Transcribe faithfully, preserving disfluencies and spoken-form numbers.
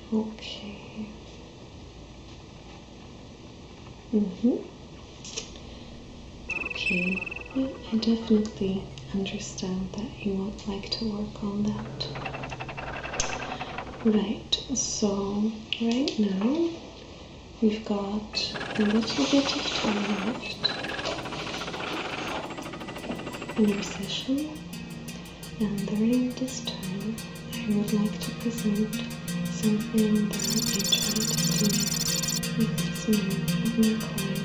Okay. Mm-hmm. Okay. Yeah, I definitely understand that you would like to work on that. Right, so right now we've got a little bit of time left in our session, and during this time I would like to present something that I try to do with as many of my clients